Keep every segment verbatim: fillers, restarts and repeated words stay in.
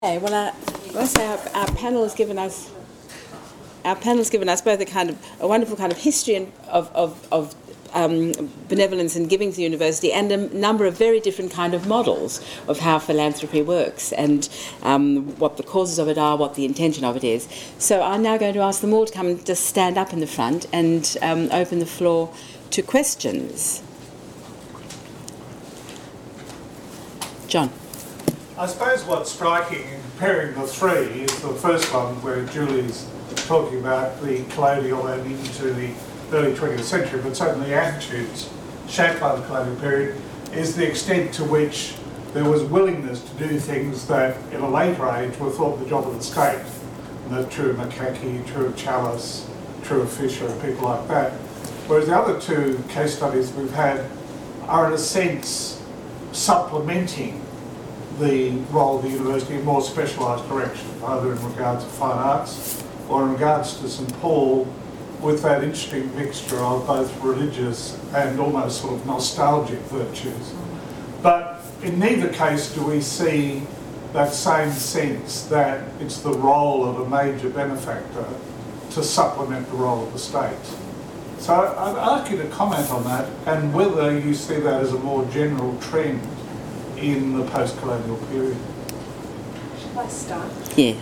Okay, well, I must say our, our panel has given us our panel has given us both a kind of a wonderful kind of history and of of, of um, benevolence and giving to the university, and a number of very different kind of models of how philanthropy works and um, what the causes of it are, what the intention of it is. So I'm now going to ask them all to come and just stand up in the front and um, open the floor to questions. John. I suppose what's striking in comparing the three is the first one where Julie's talking about the colonial and into the early twentieth century, but certainly the attitudes shaped by the colonial period is the extent to which there was willingness to do things that in a later age were thought the job of the state. And that's true of Mackay, true of Chalice, true of Fisher and people like that. Whereas the other two case studies we've had are in a sense supplementing the role of the university in more specialised direction, either in regards to fine arts or in regards to St Paul, with that interesting mixture of both religious and almost sort of nostalgic virtues. But in neither case do we see that same sense that it's the role of a major benefactor to supplement the role of the state. So I'd ask you to comment on that and whether you see that as a more general trend in the post-colonial period. Should I start? Yeah.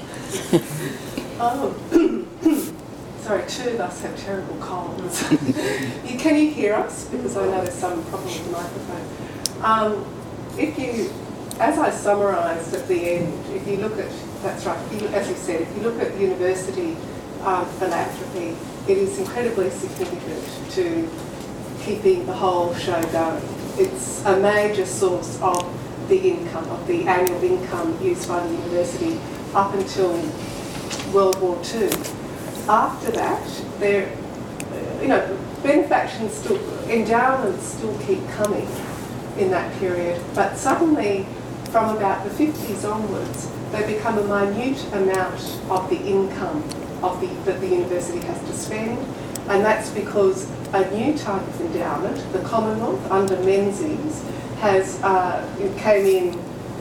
Oh, sorry, two of us have terrible colds. you, can you hear us? Because I know there's some problem with the microphone. Um, if you, as I summarised at the end, if you look at, that's right, if you, as you said, if you look at university um, philanthropy, it is incredibly significant to keeping the whole show going. It's a major source of the income, of the annual income used by the university up until World War Two. After that, there, you know, benefactions still, endowments still keep coming in that period, but suddenly from about the fifties onwards, they become a minute amount of the income of the, that the university has to spend, and that's because a new type of endowment, the Commonwealth under Menzies, has uh, it came in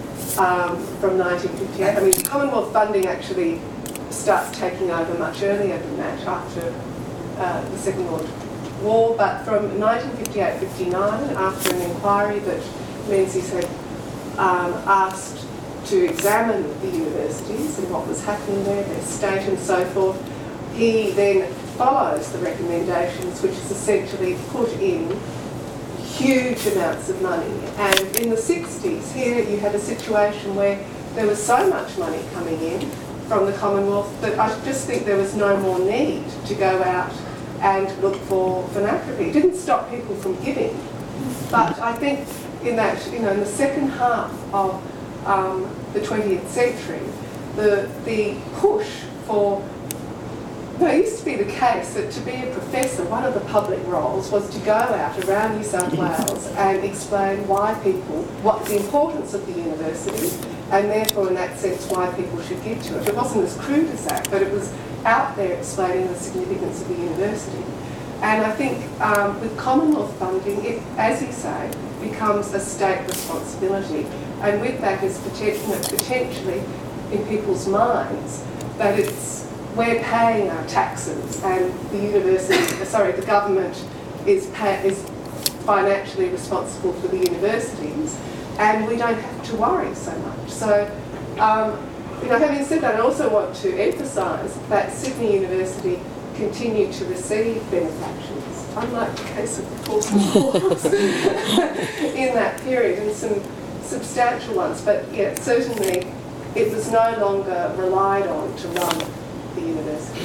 um, from nineteen fifty-eight. I mean, Commonwealth funding actually starts taking over much earlier than that, after uh, the Second World War. But from nineteen fifty-eight fifty-nine, after an inquiry that Menzies had um, asked to examine the universities and what was happening there, their state and so forth, he then follows the recommendations, which is essentially put in huge amounts of money. And in the sixties, here you had a situation where there was so much money coming in from the Commonwealth that I just think there was no more need to go out and look for philanthropy. It didn't stop people from giving, but I think in that, you know, in the second half of um, the twentieth century, the the push for No, it used to be the case that to be a professor, one of the public roles was to go out around New South Wales and explain why people, what the importance of the university, and therefore in that sense why people should give to it. It wasn't as crude as that, but it was out there explaining the significance of the university. And I think um, with Commonwealth funding, it, as you say, becomes a state responsibility. And with that is potentially in people's minds that it's we're paying our taxes, and the university, sorry, the government is pay, is financially responsible for the universities, and we don't have to worry so much. So, um, you know, having said that, I also want to emphasise that Sydney University continued to receive benefactions, unlike the case of the Paulson Courts in that period, and some substantial ones. But yeah, certainly it was no longer relied on to run the university.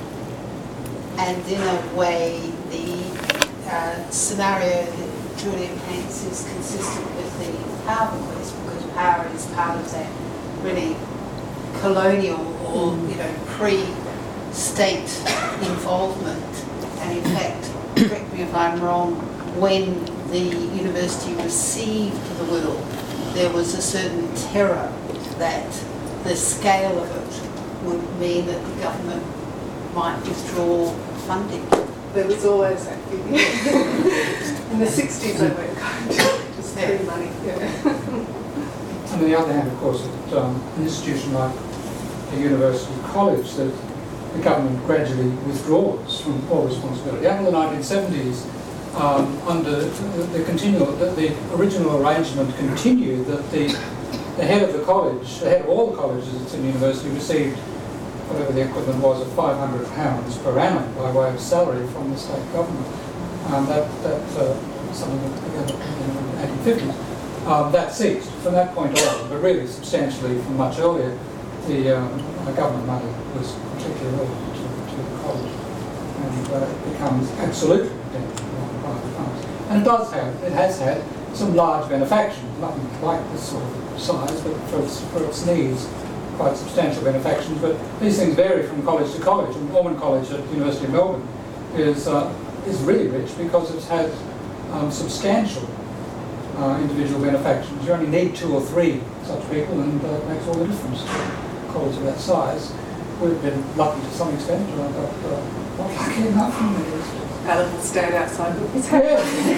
And in a way, the uh, scenario that Julian paints is consistent with the power bequest, because power is part of that really colonial or, you know, pre-state involvement. And in fact, correct me if I'm wrong, when the university received the will, there was a certain terror that the scale of it would mean that the government might withdraw funding. There was always that feeling. In the sixties they weren't going to just free money. Yeah. And on the other hand, of course, at um, an institution like a university college, that the government gradually withdraws from all responsibility. Up in the nineteen seventies, um, under the, the continual, the, the original arrangement continued that the, the head of the college, the head of all the colleges at Sydney University, received whatever the equivalent was of five hundred pounds per annum by way of salary from the state government. Um, that that uh, something that began in the eighteen fifties. Um, that ceased from that point on, but really substantially from much earlier, the, um, the government money was particularly relevant to, to the college, and uh, it becomes absolutely dependent on private funds. And it does have, it has had some large benefaction, nothing like this sort of size, but for its, for its needs, quite substantial benefactions. But these things vary from college to college. And Ormond College at the University of Melbourne is uh, is really rich because it's had um, substantial uh, individual benefactions. You only need two or three such people, and uh, it makes all the difference to a college of that size. We've been lucky to some extent, but uh, not lucky enough in the least. Alan will stand outside with his Yeah.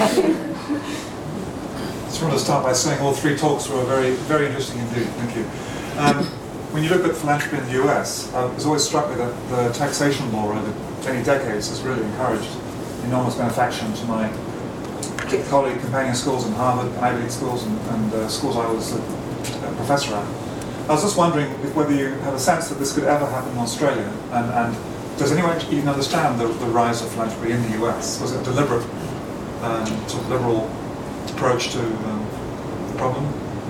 I just want to start by saying all three talks were very, very interesting indeed. Thank you. Um, when you look at philanthropy in the U S, I was always struck with that the taxation law over many decades has really encouraged enormous benefaction to my colleague companion schools in Harvard, Ivy League schools, and, and uh, schools I was a, a professor at. I was just wondering if whether you have a sense that this could ever happen in Australia, and, and does anyone even understand the, the rise of philanthropy in the U S? Was it a deliberate, um, sort of liberal approach to um, the problem?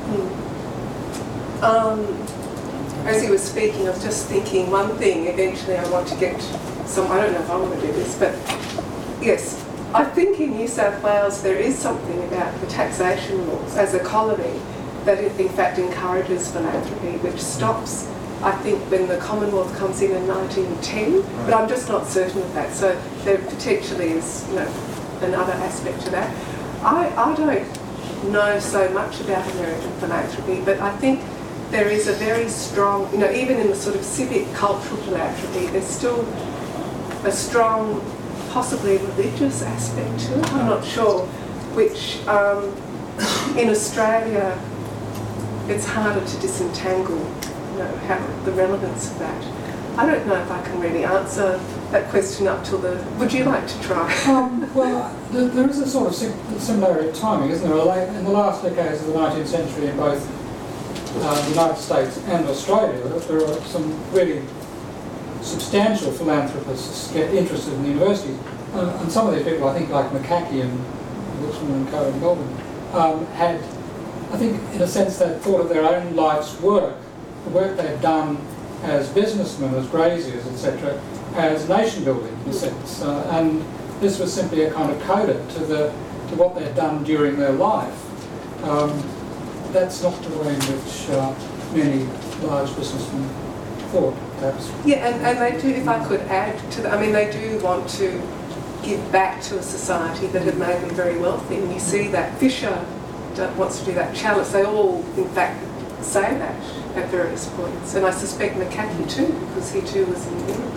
Mm. Um, as you were speaking, I was just thinking one thing. Eventually, I want to get some. I don't know if I want to do this, but yes, I think in New South Wales there is something about the taxation laws as a colony that it in fact encourages philanthropy, which stops, I think, when the Commonwealth comes in in nineteen ten, right. But I'm just not certain of that. So there potentially is, you know, another aspect to that. I, I don't know so much about American philanthropy, but I think there is a very strong, you know, even in the sort of civic cultural philanthropy, there's still a strong, possibly religious aspect to it, I'm not sure, which um, in Australia it's harder to disentangle, you know, how, the relevance of that. I don't know if I can really answer that question up till the... Would you like to try? um, well, there, there is a sort of sim- similarity of timing, isn't there? In the last decades of the nineteenth century in both uh, the United States and Australia, there are some really substantial philanthropists get interested in the universities. Uh, and some of these people, I think, like McCackey and Wilson and Co. in Melbourne, um, had, I think, in a sense, they thought of their own life's work, the work they'd done as businessmen, as graziers, et cetera, as nation building, in a sense. Uh, and this was simply a kind of coda to the to what they'd done during their life. Um, that's not the way in which uh, many large businessmen thought, perhaps. Yeah, and, and they do, if I could add to that, I mean, they do want to give back to a society that had made them very wealthy. And you see that Fisher wants to do that. Chalice, they all, in fact, say that at various points. And I suspect McCackey too, because he too was in England.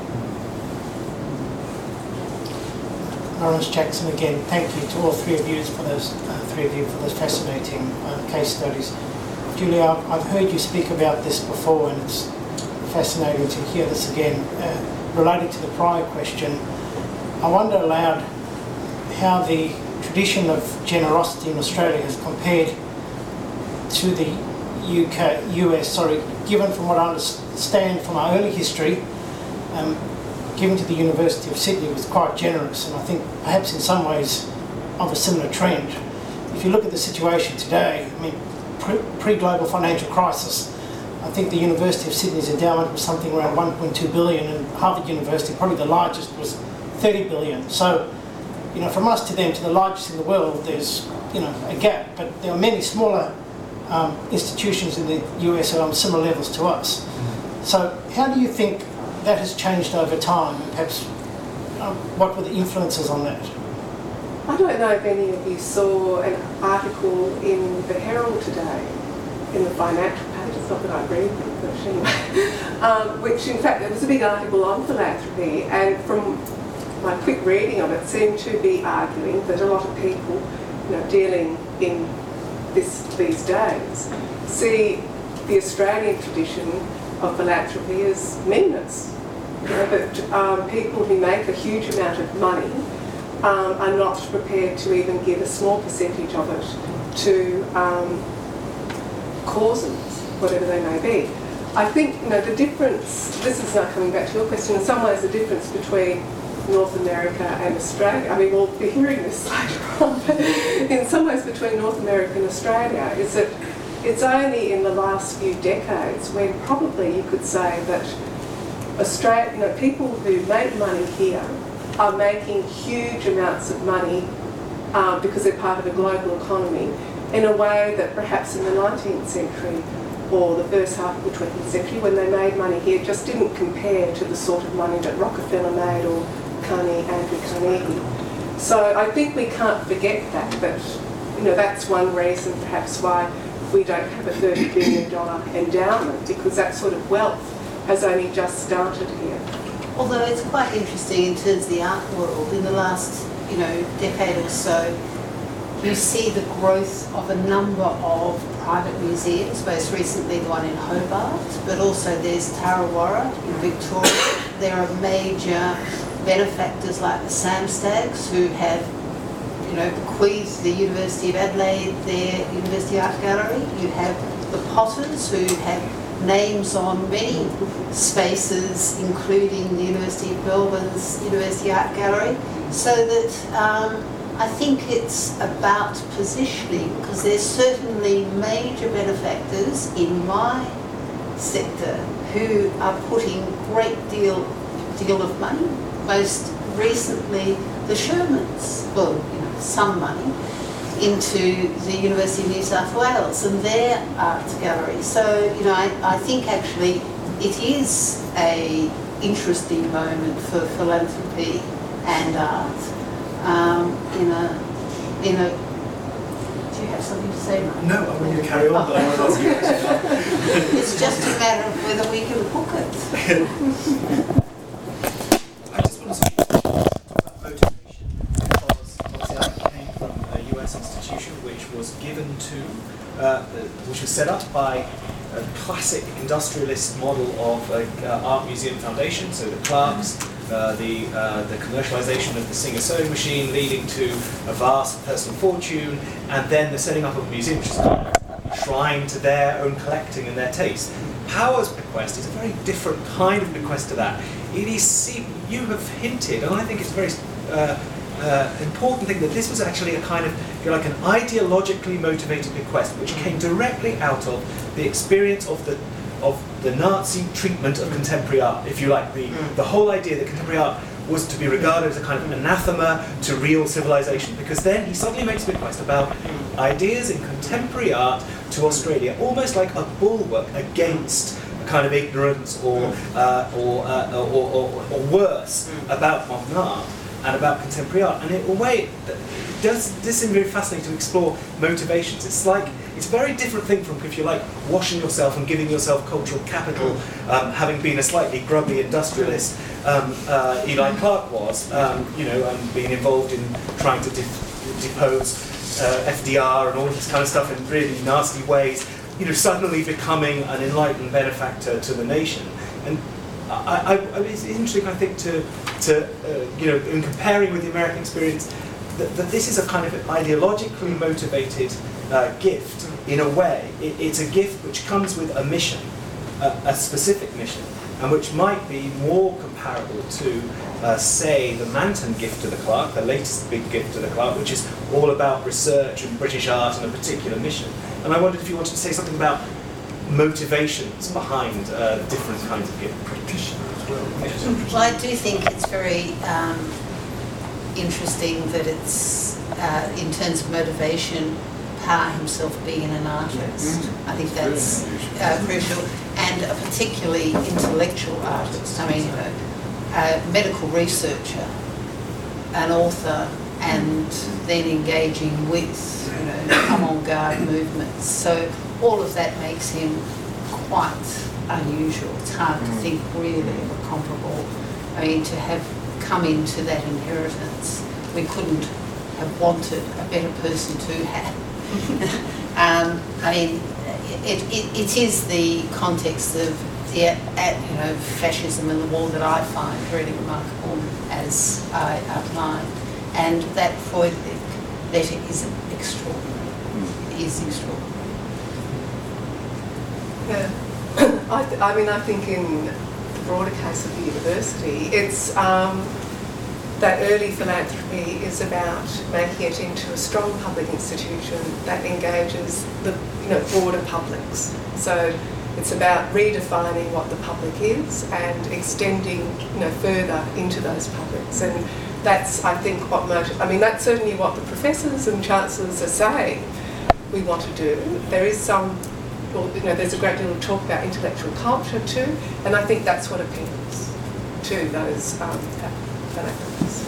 Lawrence Jackson again. Thank you to all three of you for those uh, three of you for those fascinating uh, case studies. Julia, I've, I've heard you speak about this before, and it's fascinating to hear this again. Uh, related to the prior question, I wonder aloud how the tradition of generosity in Australia has compared to the U K, U S, sorry, given from what I understand from our early history, um, given to the University of Sydney was quite generous, and I think perhaps in some ways of a similar trend. If you look at the situation today, I mean, pre- pre-global financial crisis, I think the University of Sydney's endowment was something around one point two billion, and Harvard University, probably the largest, was thirty billion. So, you know, from us to them, to the largest in the world, there's, you know, a gap. But there are many smaller um, institutions in the U S that are on similar levels to us. So, how do you think that has changed over time? And perhaps, um, what were the influences on that? I don't know if any of you saw an article in the Herald today, in the financial page. It's not that I read them, but anyway, um, which in fact there was a big article on philanthropy, and from my quick reading of it seemed to be arguing that a lot of people, you know, dealing in this these days see the Australian tradition of philanthropy as meanness. You know, that um, people who make a huge amount of money um, are not prepared to even give a small percentage of it to um, causes, whatever they may be. I think, you know, the difference, this is now coming back to your question, in some ways the difference between North America and Australia, I mean, we'll be hearing this later on, but in some ways between North America and Australia is that it's only in the last few decades when probably you could say that Australia, you know, people who make money here are making huge amounts of money um, because they're part of a global economy in a way that perhaps in the nineteenth century or the first half of the twentieth century, when they made money here, just didn't compare to the sort of money that Rockefeller made or Carnegie, Andrew Carnegie. So I think we can't forget that, that, you know, that's one reason perhaps why we don't have a thirty billion dollars endowment, because that sort of wealth has only just started here. Although it's quite interesting in terms of the art world, in the last, you know, decade or so, you see the growth of a number of private museums, most recently the one in Hobart, but also there's Tarrawarra in Victoria. There are major benefactors like the Samstags who have, you know, bequeathed the University of Adelaide their University Art Gallery. You have the Potters who have names on many spaces, including the University of Melbourne's University Art Gallery, so that um, I think it's about positioning, because there's certainly major benefactors in my sector who are putting great deal deal of money. Most recently, the Shermans, well, you know, some money, into the University of New South Wales and their art gallery. So, you know, I, I think actually it is a interesting moment for philanthropy and art. Um, in a, in a, do you have something to say, Mark? No, I want you to carry on, but I want to ask you a question. It's just a matter of whether we can hook it. I just want to talk about motivation, because obviously I came from a U S institution which was given to, uh, which was set up by a classic industrialist model of uh, uh, art museum foundation, so the Clarks, uh, the uh, the commercialization of the Singer sewing machine, leading to a vast personal fortune, and then the setting up of a museum, which is kind of shrine to their own collecting and their taste. Power's bequest is a very different kind of bequest to that. It is, see, you have hinted, and I think it's a very uh, uh, important thing, that this was actually a kind of, if you like, an ideologically motivated bequest, which came directly out of the experience of the of the Nazi treatment of contemporary art, if you like. The, the whole idea that contemporary art was to be regarded as a kind of anathema to real civilization, because then he suddenly makes a bequest about ideas in contemporary art to Australia, almost like a bulwark against a kind of ignorance or, uh, or, uh, or, or, or worse about modern art and about contemporary art. And in a way, it does this seem very fascinating to explore motivations. It's like, it's a very different thing from, if you like, washing yourself and giving yourself cultural capital, um, having been a slightly grubby industrialist, um, uh, Eli Clark was, um, you know, and being involved in trying to de- depose uh, F D R and all this kind of stuff in really nasty ways, you know, suddenly becoming an enlightened benefactor to the nation. And I, I, I, it's interesting, I think, to, to uh, you know, in comparing with the American experience, that, that this is a kind of ideologically motivated uh, gift. In a way, it, it's a gift which comes with a mission, a, a specific mission, and which might be more comparable to, uh, say, the Manton gift to the Clark, the latest big gift to the Clark, which is all about research and British art and a particular mission. And I wondered if you wanted to say something about motivations behind uh, different kinds of gift. Practitioner as well. Well, I do think it's very um, interesting that it's, uh, in terms of motivation, Power himself being an artist. I think that's uh, crucial, and a particularly intellectual artist. I mean, you know, a medical researcher, an author, and then engaging with, you know, avant-garde movements. So all of that makes him quite unusual. It's hard to think really of a comparable. I mean, to have come into that inheritance, we couldn't have wanted a better person to have. um, I mean, it, it, it is the context of the uh, you know, fascism and the war that I find really remarkable, as I outlined. And that Freud letter is extraordinary. It is extraordinary. Yeah. I, th- I mean, I think in the broader case of the university, it's um, that early philanthropy is about making it into a strong public institution that engages the you know broader publics. So it's about redefining what the public is and extending you know further into those publics. And that's, I think, what motiv- I mean, that's certainly what the professors and chancellors are saying we want to do. There is some, well, you know, there's a great deal of talk about intellectual culture too, and I think that's what appeals to those um, philanthropists.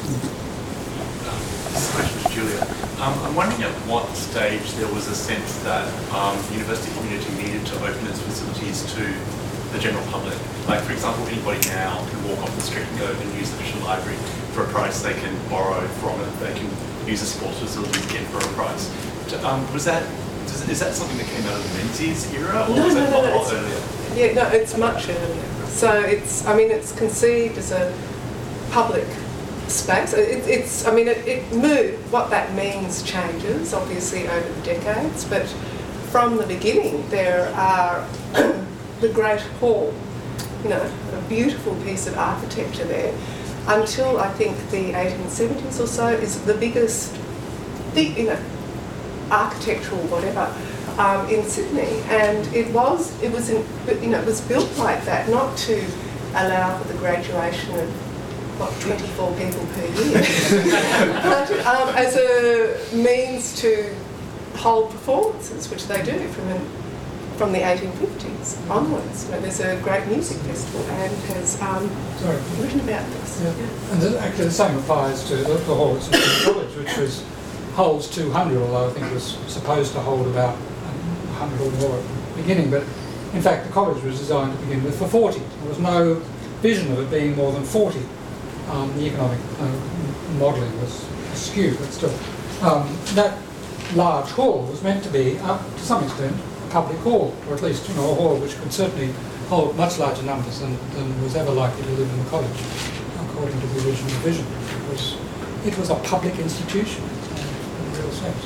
This is a question to Julia. Um, I'm wondering at what stage there was a sense that um, the university community needed to open its facilities to the general public. Like, for example, anybody now can walk off the street and go and use the Fisher Library for a price. They can borrow from it. They can use the sports facilities again for a price. Um, was that Is, is that something that came out of the Menzies era, or no, was no, that no, a no, lot earlier? Yeah, no, it's much earlier. So it's, I mean, it's conceived as a public space. It, it's, I mean, it, it moved. What that means changes, obviously, over the decades. But from the beginning, there are the Great Hall, you know, a beautiful piece of architecture there. Until I think the eighteen seventies or so, is the biggest, the, you know, architectural whatever um, in Sydney, and it was it was in, you know it was built like that, not to allow for the graduation of what twenty-four people per year, but um, as a means to hold performances, which they do from an, from the eighteen fifties onwards. You know, there's a great music festival and has um, Sorry. written about this. Yeah. Yeah. And the, actually the same applies to the, the hall at St College, which was holds two hundred, although I think it was supposed to hold about one hundred or more at the beginning. But in fact, the college was designed to begin with for forty. There was no vision of it being more than forty. Um, the economic uh, modelling was askew, but still. Um, that large hall was meant to be, uh, to some extent, a public hall, or at least you know, a hall which could certainly hold much larger numbers than, than was ever likely to live in the college, according to the original vision. It was, it was a public institution. Sense.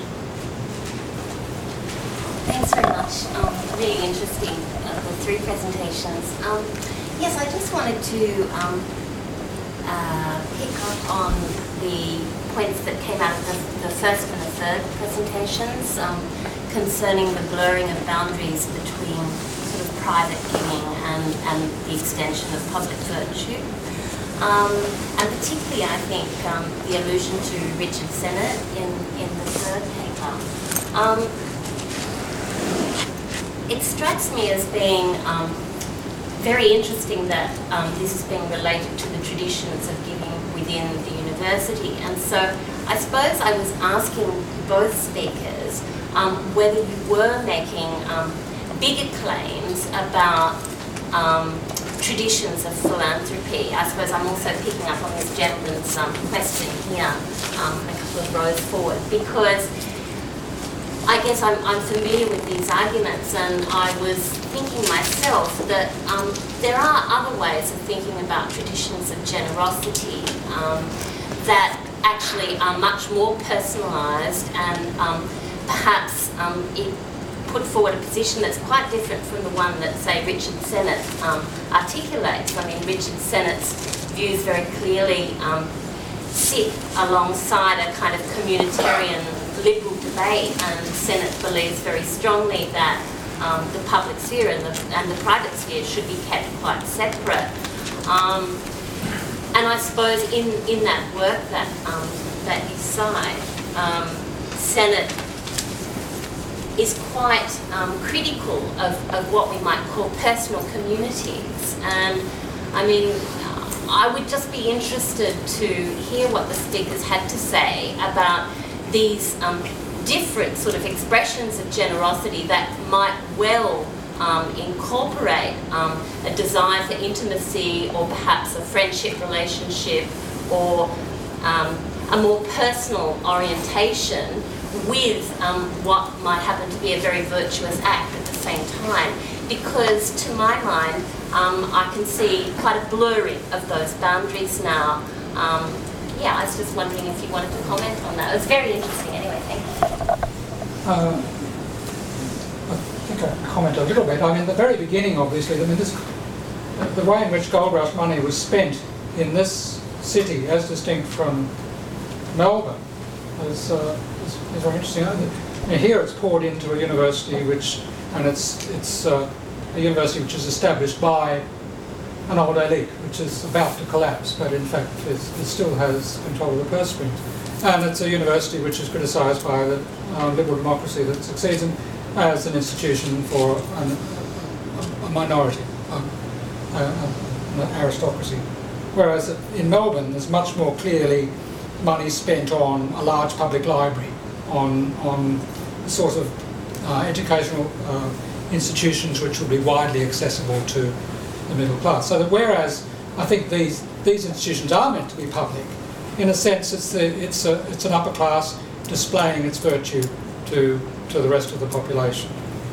Thanks very much. Um, really interesting, uh, the three presentations. Um, yes, I just wanted to um, uh, pick up on the points that came out of the, the first and the third presentations um, concerning the blurring of boundaries between sort of private giving and, and the extension of public virtue. Um, and particularly, I think, um, the allusion to Richard Sennett in, in the third paper. Um, it strikes me as being um, very interesting that um, this is being related to the traditions of giving within the university. And so I suppose I was asking both speakers um, whether you were making um, bigger claims about um, traditions of philanthropy. I suppose I'm also picking up on this gentleman's um, question here, um, a couple of rows forward, because I guess I'm, I'm familiar with these arguments, and I was thinking myself that um, there are other ways of thinking about traditions of generosity um, that actually are much more personalised and um, perhaps um, it put forward a position that's quite different from the one that, say, Richard Sennett um, articulates. I mean, Richard Sennett's views very clearly um, sit alongside a kind of communitarian liberal debate, and Sennett believes very strongly that um, the public sphere and the, and the private sphere should be kept quite separate. Um, and I suppose in, in that work that, um, that you cite, um, Sennett is quite um, critical of, of what we might call personal communities. And I mean, I would just be interested to hear what the speakers had to say about these um, different sort of expressions of generosity that might well um, incorporate um, a desire for intimacy, or perhaps a friendship relationship, or um, a more personal orientation with um, what might happen to be a very virtuous act at the same time, because to my mind, um, I can see quite a blurring of those boundaries now. Um, yeah, I was just wondering if you wanted to comment on that. It was very interesting anyway, thank you. Uh, I think I can comment a little bit. I mean, the very beginning, obviously, I mean, this, the way in which gold rush money was spent in this city, as distinct from Melbourne, is, uh, is, is very interesting. I mean, here it's poured into a university which, and it's, it's uh, a university which is established by an old elite, which is about to collapse, but in fact is, it still has control of the purse strings. And it's a university which is criticised by the uh, liberal democracy that succeeds in, as an institution for an, a, a minority, um, a, a, an aristocracy. Whereas in Melbourne, there's much more clearly money spent on a large public library, on, on sort of uh, educational uh, institutions which will be widely accessible to the middle class. So that whereas I think these, these institutions are meant to be public, in a sense it's, the, it's, a, it's an upper class displaying its virtue to, to the rest of the population.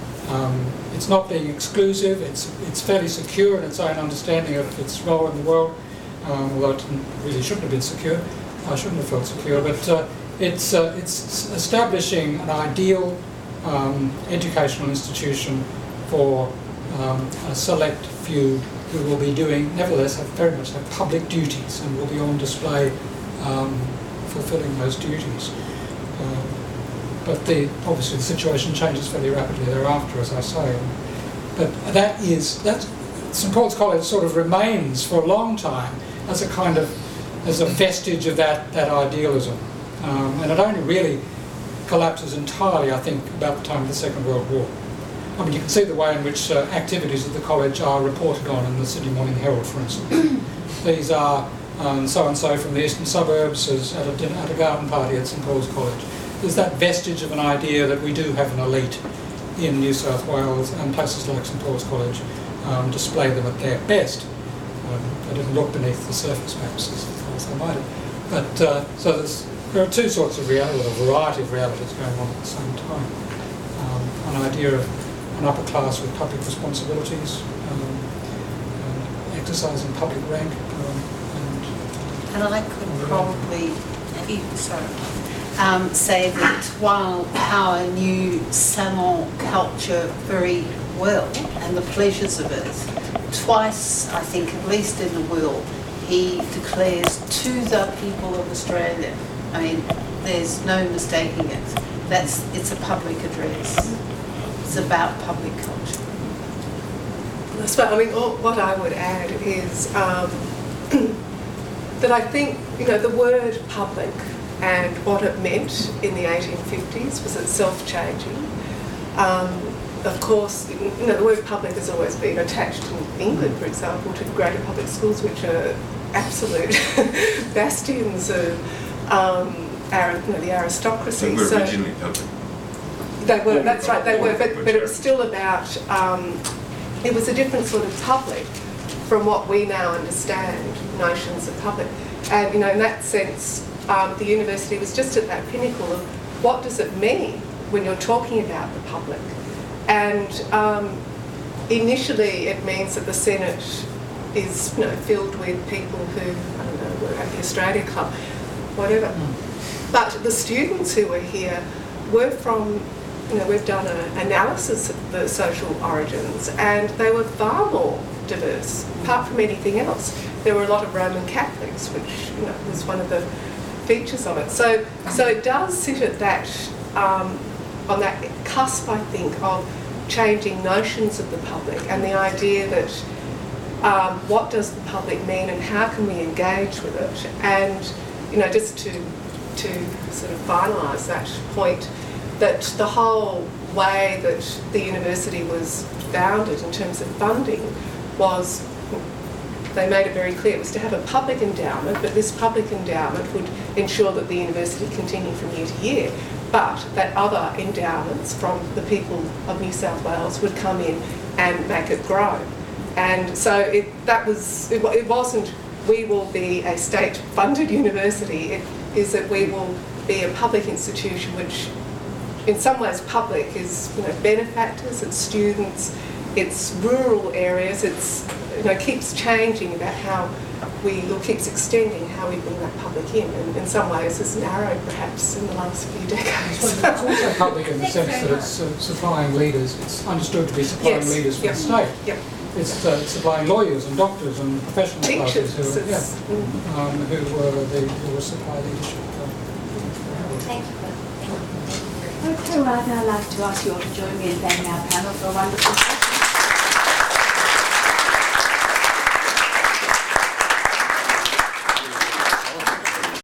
Um, it's not being exclusive, it's, it's fairly secure in its own understanding of its role in the world, um, although it really shouldn't have been secure. I shouldn't have felt secure, but uh, it's, uh, it's establishing an ideal um, educational institution for um, a select few who will be doing, nevertheless, have very much have public duties and will be on display um, fulfilling those duties. Uh, but the, obviously the situation changes fairly rapidly thereafter, as I say. But that is, that St Paul's College sort of remains for a long time as a kind of, as a vestige of that, that idealism. Um, and it only really collapses entirely, I think, about the time of the Second World War. I mean, you can see the way in which uh, activities at the college are reported on in the Sydney Morning Herald, for instance. These are um, so-and-so from the eastern suburbs is at a, dinner, at a garden party at St Paul's College. There's that vestige of an idea that we do have an elite in New South Wales, and places like St Paul's College um, display them at their best. Um, I didn't look beneath the surface, perhaps, as far as I might have. But, uh, so there's, there are two sorts of reality, or a variety of realities going on at the same time. Um, an idea of an upper class with public responsibilities, um, and exercising public rank. Um, and, and I could probably, sorry, um, say that while Power knew salon culture very well and the pleasures of it, twice, I think, at least in the will, he declares to the people of Australia, I mean, there's no mistaking it, that's, it's a public address. It's about public culture. That's right. I mean, all, what I would add is um, that I think, you know, the word public and what it meant in the eighteen fifties was itself changing. Um, of course, you know, the word public has always been attached in England, for example, to greater public schools, which are absolute bastions of um, our, you know, the aristocracy. They were so, originally public. They were, that's right, they were, but, but it was still about, um, it was a different sort of public from what we now understand notions of public. And, you know, in that sense, um, the university was just at that pinnacle of what does it mean when you're talking about the public. And um, initially it means that the Senate is, you know, filled with people who, I don't know, were at the Australia Club, whatever. But the students who were here were from, you know, we've done an analysis of the social origins, and they were far more diverse, apart from anything else. There were a lot of Roman Catholics, which, you know, was one of the features of it. So, so it does sit at that, um, on that cusp, I think, of changing notions of the public and the idea that um, what does the public mean and how can we engage with it? And, you know, just to to sort of finalise that point, that the whole way that the university was founded in terms of funding was, they made it very clear, it was to have a public endowment, but this public endowment would ensure that the university continued from year to year, but that other endowments from the people of New South Wales would come in and make it grow. And so it, that was, it, it wasn't, we will be a state-funded university, it is that we will be a public institution which in some ways public is, you know, benefactors, it's students, it's rural areas, it's, you know, keeps changing about how we, or keeps extending how we bring that public in, and in some ways it's narrowed perhaps in the last few decades. Well, it's also public in the sense that it's uh, supplying leaders, it's understood to be supplying Yes. leaders for Yep. the state. Yep. It's uh, supplying lawyers and doctors and professional Teachers, classes who, yeah, it's- mm. um, who were the who were supply leadership. Thank you. Thank you. Okay, well, I'd now like to ask you all to join me in thanking our panel for a wonderful session.